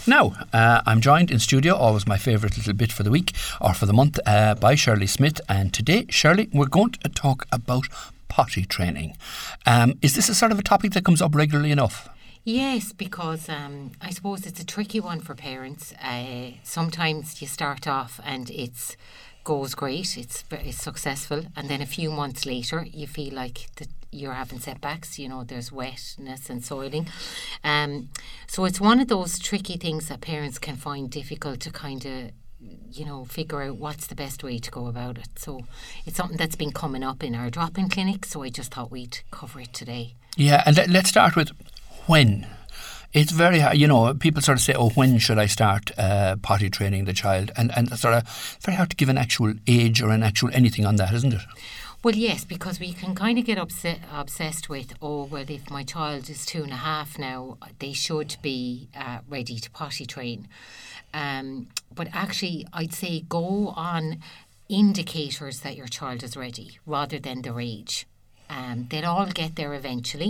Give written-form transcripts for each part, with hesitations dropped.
Now, I'm joined in studio, always my favourite little bit for the week or for the month, by Shirley Smith. And today, Shirley, we're going to talk about potty training. Is this a sort of a topic that comes up regularly enough? Yes, because I suppose it's a tricky one for parents. Sometimes you start off and it goes great, it's successful, and then a few months later you feel like you're having setbacks. You know, there's wetness and soiling. So it's one of those tricky things that parents can find difficult to kind of figure out what's the best way to go about it. So it's something that's been coming up in our drop-in clinic, so I just thought we'd cover it today. Yeah, and let's start with when. It's very hard, people sort of say, when should I start potty training the child? And it's sort of very hard to give an actual age or an actual anything on that, isn't it? Well, yes, because we can kind of get obsessed with, if my child is 2.5 now, they should be ready to potty train. But actually, I'd say go on indicators that your child is ready rather than their age. They'll all get there eventually.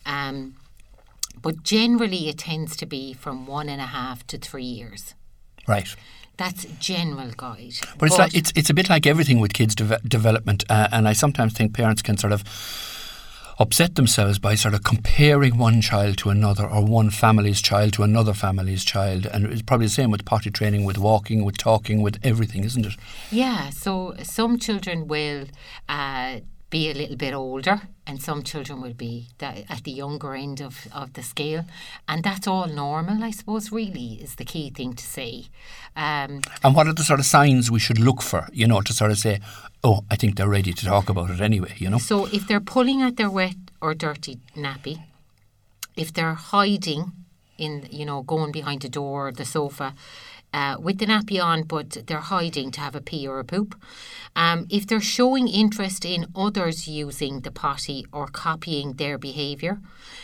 But generally, it tends to be from 1.5 to 3 years. Right. That's a general guide. But it's a bit like everything with kids' development, and I sometimes think parents can sort of upset themselves by sort of comparing one child to another or one family's child to another family's child. And it's probably the same with potty training, with walking, with talking, with everything, isn't it? Yeah, so some children will be a little bit older and some children will be at the younger end of the scale, and that's all normal, I suppose, really is the key thing to say. And what are the sort of signs we should look for, to sort of say, I think they're ready to talk about it anyway, So if they're pulling at their wet or dirty nappy, if they're hiding in, going behind the door or the sofa, with the nappy on, but they're hiding to have a pee or a poop. If they're showing interest in others using the potty or copying their behaviour,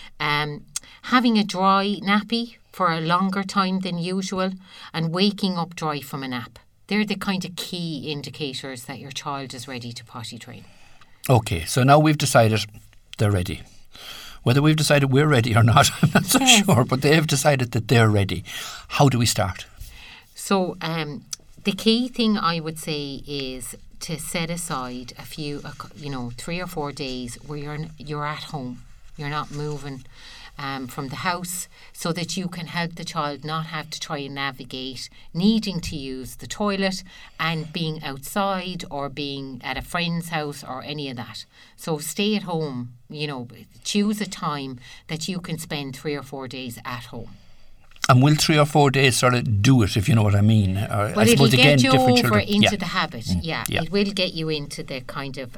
having a dry nappy for a longer time than usual, and waking up dry from a nap. They're the kind of key indicators that your child is ready to potty train. Okay, so now we've decided they're ready. Whether we've decided we're ready or not, I'm not so sure, but they've decided that they're ready. How do we start? So the key thing I would say is to set aside a few, 3 or 4 days where you're at home. You're not moving from the house, so that you can help the child not have to try and navigate needing to use the toilet and being outside or being at a friend's house or any of that. So stay at home, choose a time that you can spend 3 or 4 days at home. And will 3 or 4 days sort of do it, if you know what I mean? Well, I suppose, it'll get you over into the habit. Yeah, it will get you into the kind of...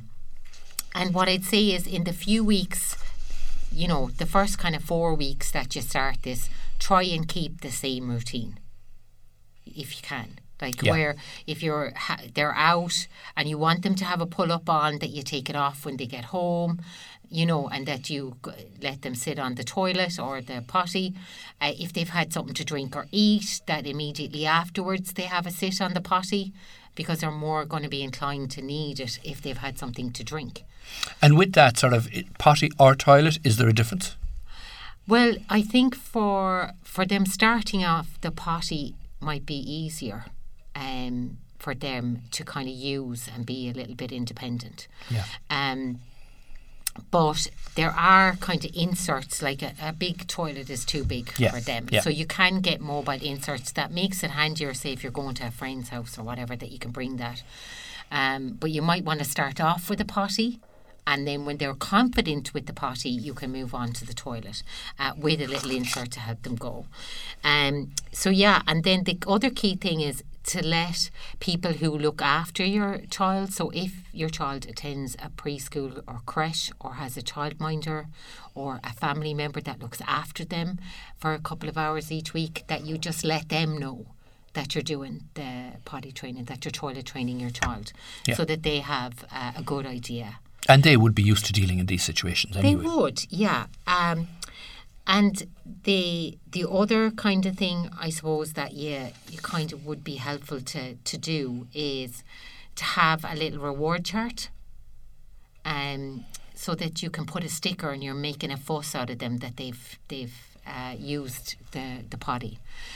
and what I'd say is in the few weeks, the first kind of 4 weeks that you start this, try and keep the same routine, if you can. Where if they're out and you want them to have a pull-up on, that you take it off when they get home, and that you let them sit on the toilet or the potty. If they've had something to drink or eat, that immediately afterwards they have a sit on the potty, because they're more going to be inclined to need it if they've had something to drink. And with that sort of potty or toilet, is there a difference? Well, I think for them starting off, the potty might be easier for them to kind of use and be a little bit independent. Yeah. But there are kind of inserts, like a big toilet is too big for them. Yeah. So you can get mobile inserts that makes it handier, say if you're going to a friend's house or whatever, that you can bring that. But you might want to start off with a potty, and then when they're confident with the potty, you can move on to the toilet with a little insert to help them go. And then the other key thing is to let people who look after your child, so if your child attends a preschool or creche or has a childminder or a family member that looks after them for a couple of hours each week, that you just let them know that you're doing the potty training, that you're toilet training your child, so that they have a good idea. And they would be used to dealing in these situations anyway. They would, yeah. And the other kind of thing, I suppose, that you kind of would be helpful to do is to have a little reward chart, so that you can put a sticker and you're making a fuss out of them that they've used the potty.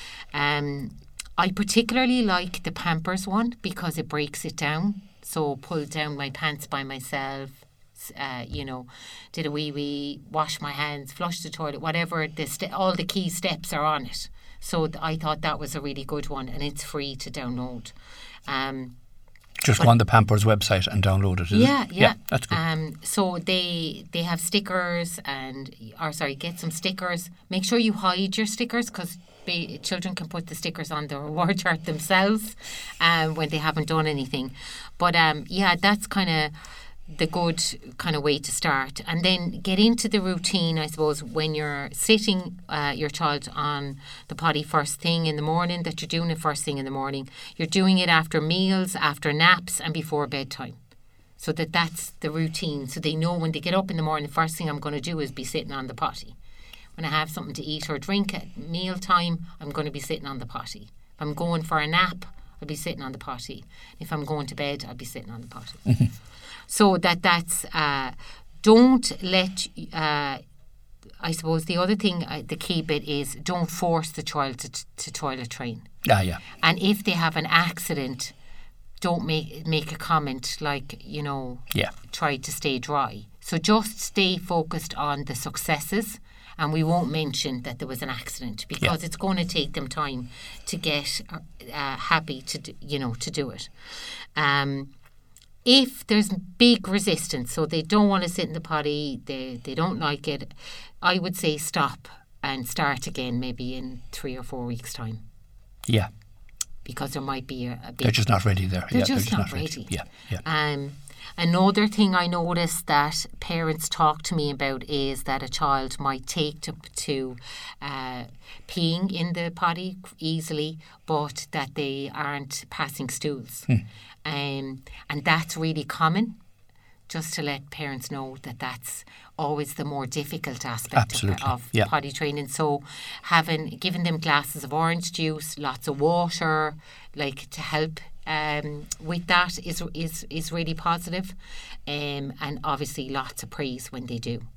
I particularly like the Pampers one because it breaks it down. So pull down my pants by myself, did a wee, wash my hands, flush the toilet, whatever, all the key steps are on it. So I thought that was a really good one, and it's free to download. Just go on the Pampers website and download it, is it? Yeah, that's good. So they have stickers get some stickers. Make sure you hide your stickers because children can put the stickers on the reward chart themselves when they haven't done anything. But that's kind of the good kind of way to start. And then get into the routine, I suppose, when you're sitting your child on the potty first thing in the morning, that you're doing it first thing in the morning. You're doing it after meals, after naps and before bedtime. So that's the routine. So they know when they get up in the morning, the first thing I'm going to do is be sitting on the potty. When I have something to eat or drink at mealtime, I'm going to be sitting on the potty. If I'm going for a nap, I'll be sitting on the potty. If I'm going to bed, I'll be sitting on the potty. Mm-hmm. So that's don't let. I suppose the other thing, the key bit is don't force the child to toilet train. Yeah. And if they have an accident, don't make a comment like try to stay dry. So just stay focused on the successes. And we won't mention that there was an accident because it's going to take them time to get happy to do it. If there's big resistance, so they don't want to sit in the potty, they don't like it, I would say stop and start again maybe in 3 or 4 weeks' time. Yeah. Because there might be a big... They're just not ready there. They're just not ready. Yeah. Another thing I noticed that parents talk to me about is that a child might take to peeing in the potty easily, but that they aren't passing stools. And that's really common, just to let parents know that that's always the more difficult aspect of potty training. So giving them glasses of orange juice, lots of water, to help with that is really positive, and obviously lots of praise when they do.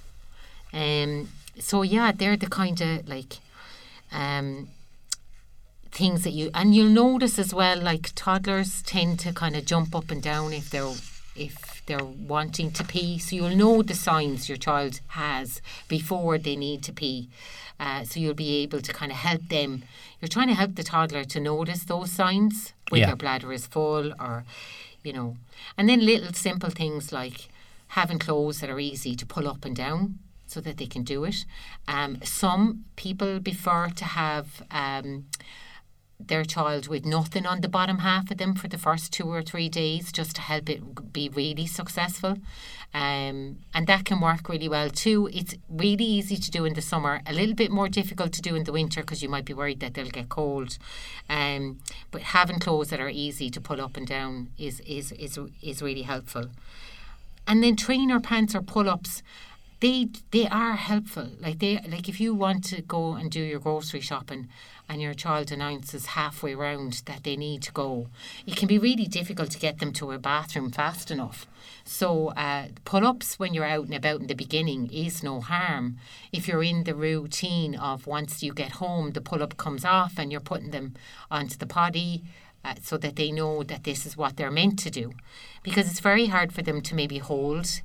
They're the kind of things that you'll notice as well. Toddlers tend to kind of jump up and down if they're wanting to pee. So you'll know the signs your child has before they need to pee. So you'll be able to kind of help them. You're trying to help the toddler to notice those signs when their bladder is full and then little simple things like having clothes that are easy to pull up and down so that they can do it. Some people prefer to have their child with nothing on the bottom half of them for the first 2 or 3 days just to help it be really successful. And that can work really well too. It's really easy to do in the summer, a little bit more difficult to do in the winter because you might be worried that they'll get cold. But having clothes that are easy to pull up and down is really helpful. And then trainer pants or pull-ups, they are helpful. If you want to go and do your grocery shopping and your child announces halfway round that they need to go, it can be really difficult to get them to a bathroom fast enough. So pull-ups when you're out and about in the beginning is no harm. If you're in the routine of once you get home, the pull-up comes off and you're putting them onto the potty so that they know that this is what they're meant to do. Because it's very hard for them to maybe hold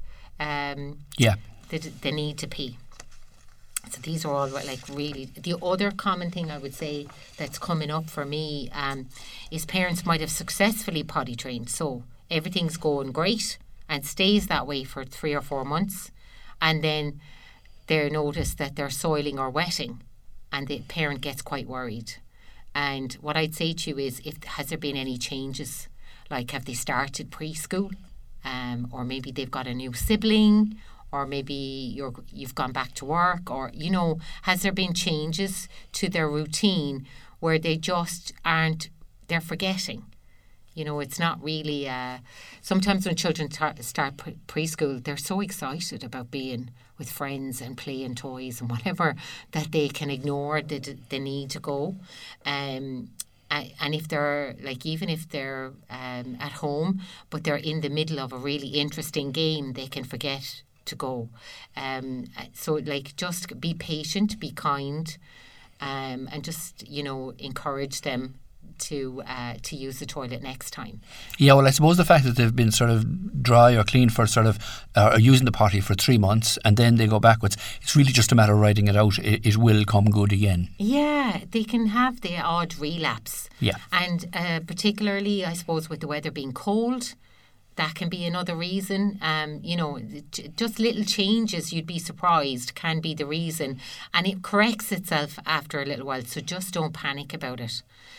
the need to pee. So these are all really. The other common thing I would say that's coming up for me is parents might have successfully potty trained. So everything's going great and stays that way for 3 or 4 months. And then they notice that they're soiling or wetting and the parent gets quite worried. And what I'd say to you is, has there been any changes? Have they started preschool? Or maybe they've got a new sibling, or maybe you've gone back to work, or, has there been changes to their routine where they just they're forgetting? It's not really, sometimes when children start preschool, they're so excited about being with friends and playing toys and whatever that they can ignore the need to go. And if they're even if they're at home, but they're in the middle of a really interesting game, they can forget to go. So like just be patient, be kind, and just encourage them to use the toilet next time. Yeah, well, I suppose the fact that they've been sort of dry or clean for sort of or using the potty for 3 months and then they go backwards, it's really just a matter of riding it out. It will come good again. Yeah, they can have the odd relapse. Yeah. And particularly, I suppose, with the weather being cold, that can be another reason. Just little changes, you'd be surprised, can be the reason. And it corrects itself after a little while, so just don't panic about it.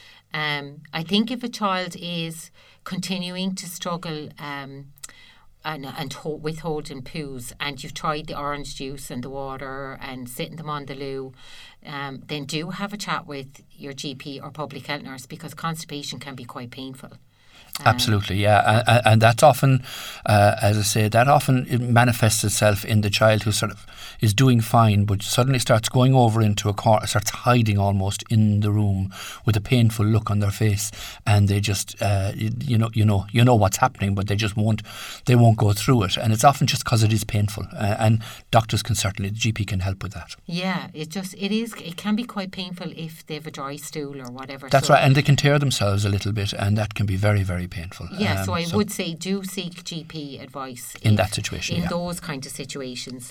I think if a child is continuing to struggle and withholding poos, and you've tried the orange juice and the water and sitting them on the loo, then do have a chat with your GP or public health nurse, because constipation can be quite painful. Absolutely, yeah. And that's often, as I say, that often it manifests itself in the child who sort of is doing fine but suddenly starts going over into a corner, starts hiding almost in the room with a painful look on their face, and they just, you know what's happening, but they won't go through it. And it's often just because it is painful. And doctors can certainly, the GP can help with that. Yeah, it can be quite painful if they have a dry stool or whatever. That's right, and they can tear themselves a little bit, and that can be very, very painful. Yeah, so I would say do seek GP advice in that situation. In those kind of situations.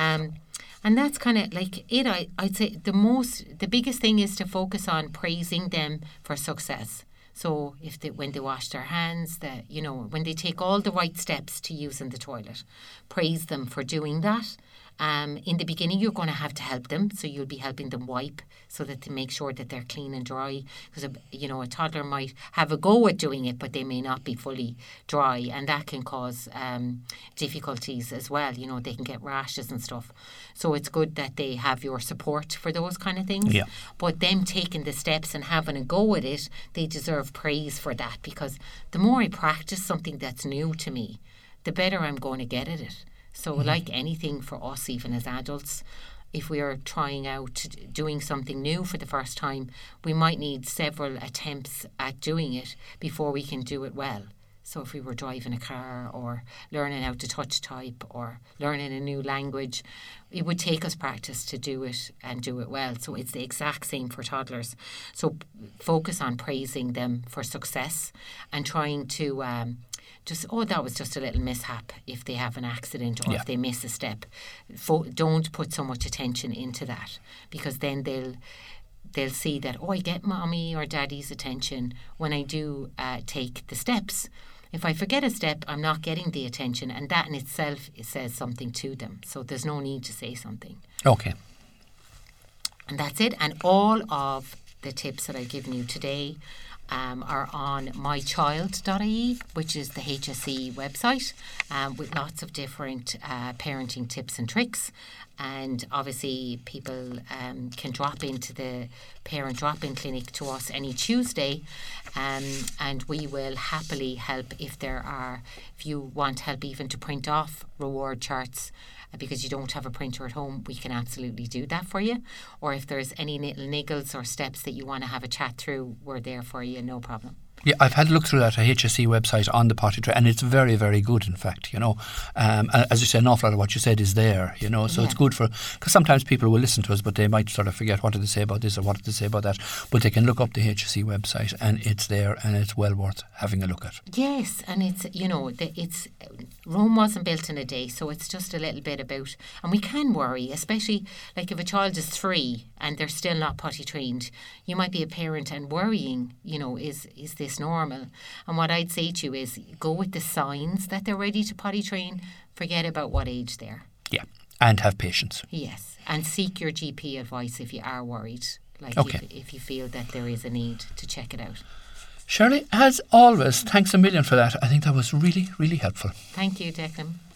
And that's kind of like it. I'd say the biggest thing is to focus on praising them for success. So when they wash their hands, when they take all the right steps to using the toilet, praise them for doing that. In the beginning, you're going to have to help them, so you'll be helping them wipe so that to make sure that they're clean and dry. Because a toddler might have a go at doing it, but they may not be fully dry, and that can cause difficulties as well. They can get rashes and stuff. So it's good that they have your support for those kind of things. Yeah. But them taking the steps and having a go at it, they deserve praise for that, because the more I practice something that's new to me, the better I'm going to get at it. So like anything for us, even as adults, if we are trying out doing something new for the first time, we might need several attempts at doing it before we can do it well. So if we were driving a car or learning how to touch type or learning a new language, it would take us practice to do it and do it well. So it's the exact same for toddlers. So focus on praising them for success and trying to that was just a little mishap if they have an accident or if they miss a step. Don't put so much attention into that, because then they'll see that, I get mommy or daddy's attention when I do take the steps. If I forget a step, I'm not getting the attention, and that in itself says something to them. So there's no need to say something. Okay. And that's it. And all of the tips that I've given you today are on mychild.ie, which is the HSE website, with lots of different parenting tips and tricks. And obviously people can drop into the parent drop-in clinic to us any Tuesday, and we will happily help if you want help even to print off reward charts, because you don't have a printer at home. We can absolutely do that for you. Or if there's any little niggles or steps that you want to have a chat through, we're there for you, no problem. Yeah, I've had a look through that HSE website on the potty tray, and it's very, very good, in fact, as you said, an awful lot of what you said is there, so it's good because sometimes people will listen to us, but they might sort of forget what did they say about this or what did they say about that, but they can look up the HSE website and it's there, and it's well worth having a look at. Yes, and it's Rome wasn't built in a day, so it's just a little bit about, and we can worry, especially like if a child is 3 and they're still not potty trained, you might be a parent and worrying, is this normal? And what I'd say to you is go with the signs that they're ready to potty train. Forget about what age they're. Yeah, and have patience. Yes, and seek your GP advice if you are worried. If you feel that there is a need to check it out. Shirley, as always, thanks a million for that. I think that was really, really helpful. Thank you, Declan.